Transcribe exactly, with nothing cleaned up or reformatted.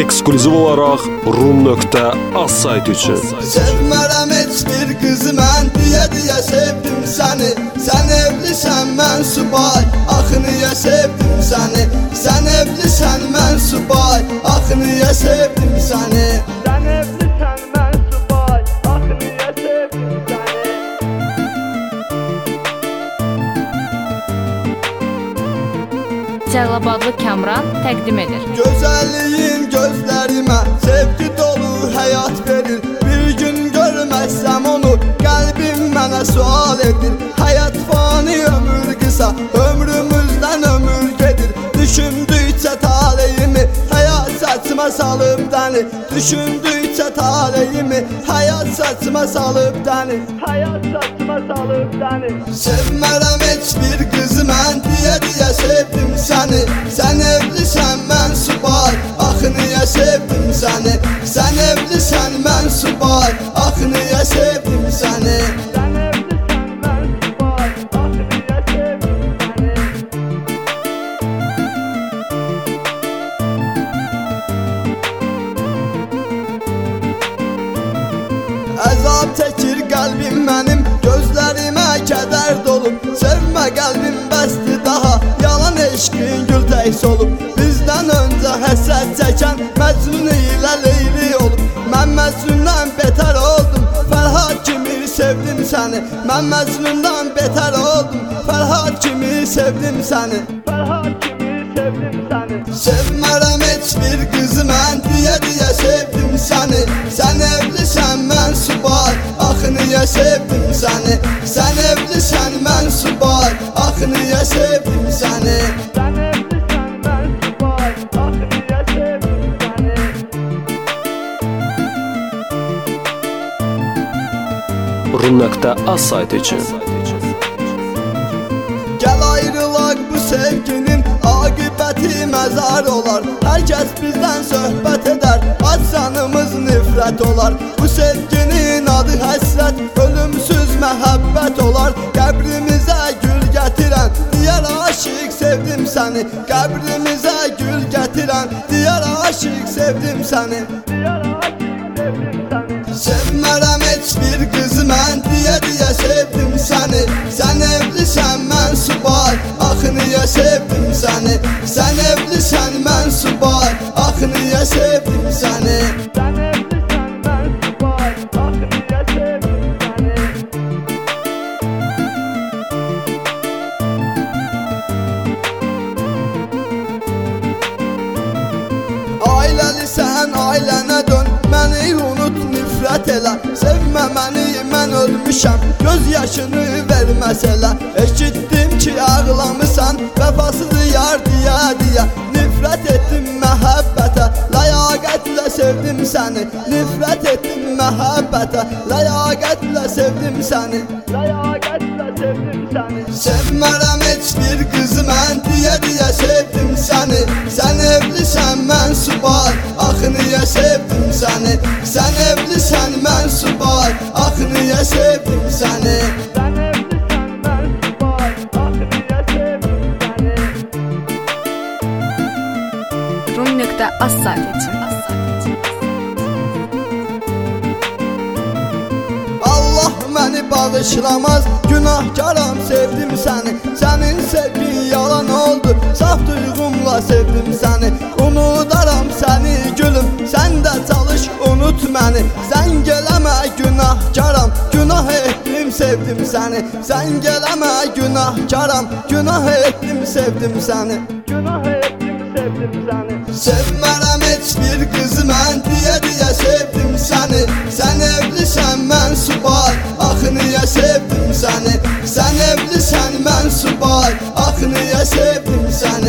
eksklüziv olaraq rum nöqtə az sayt üçün. Sevmərəm heç bir qızı mən, deyə deyə sevdim səni. Sən evlisən, mən subay, axı niyə sevdim səni? Sən evlisən, mən subay, axı niyə sevdim səni? Sən evlisən, mən subay, axı niyə sevdim səni? Cəlilabadlı Kamran təqdim edir. Gözəlliyin gözlərimə sevgi dolu həyat verir. Bir gün görməzsəm onu, qəlbim mənə sual edir. Həyat fani, ömür qısa, ömrümüzdən ömür gedir. Düşündükcə taleyimi, həyat saçma salıb dəni. Düşündükcə taleyimi, həyat saçma salıb dəni. Həyat saçma salıb dəni. Sevmərəm heç bir qızı mən, deyə deyə sevdim səni. Sən evlisən, mən subay, axı niyə sevdim səni? Sən evlisən, mən subay, axı niyə sevdim səni? Sən evlisən, mən subay, axı niyə sevdim səni? Əzab çəkir qəlbim mənim, gözlərimə kədər dolub. Sevmə qəlbim bəsdir daha, yalan eşqin gül təhs olub. Bizdən öncə həsrət çəkən Məcnun ilə Leyli olub. Mən Məcnundan betər oldum, Fərhad kimi sevdim səni. Mən Məcnundan betər oldum, Fərhad kimi sevdim səni. Fərhad kimi sevdim səni. Sevmərəm heç bir qızı mən, deyə deyə sevdim səni. Sən evlisən, mən subay, axı niyə sevdim səni? Sən evlisən, mən subay, axı niyə sevdim səni? Sən evlisən, mən subay, axı niyə sevdim səni? rum nöqtə az sayt üçün. Gəl ayrılaq bu sevginin, aqibəti məzar olar. Hər kəs bizdən söhbət edər, ac canımız nifrət olar. Bu sevginin adı həsrət, ölümsüz məhəbbət olar. Qəbrimizə gül gətirən, deyər aşiq sevdim səni. Qəbrimizə gül gətirən, deyər aşiq sevdim səni. Diyar aşıq sevdim səni. Sevmərəm heç bir qızı mən, deyə deyə sevdim səni. Sən evlisən, mən subay, axı niyə sevdim səni? Sən evlisən, mən subay, axı niyə sevdim səni? Sən evlisən, mən subay, axı niyə sevdim səni? Ailəlisən, ailənə dön, məni unut, nifrət elə. Sevmə məni, mən ölmüşəm, göz yaşını verməs elə. Eşitdim ki, ağlamısan, vəfasız yar deyə deyə. Nifrət etdim məhəbbətə, ləyaqətlə sevdim səni. Nifrət etdim məhəbbətə, ləyaqətlə sevdim səni. Ləyaqətlə sevdim səni. Sevmərəm heç bir qızı mən, deyə deyə sevdim səni. Sən evlisən, mən subay, axı niyə sevdim səni? Sən evlisən, mən subay, axı niyə sevdim səni? Sən evlisən, mən subay, axı niyə sevdim səni? rum nöqtə az sayt üçün. Allah məni bağışlamaz, günahkaram sevdim səni. Sənin sevgin yalan oldu, saf duyğumla sevdim səni. Unudaram səni gülüm, sən də çalış unut məni. Sən gələmə günahkaram, günah etdim sevdim səni. Sən gələmə günahkaram, günah etdim sevdim səni. Günah etdim, sevdim səni. Sevmərəm heç bir qızı mən, deyə deyə sevdim səni. Sən evlisən, mən subay, axı niyə sevdim səni? Sən evlisən, mən subay, axı niyə sevdim səni?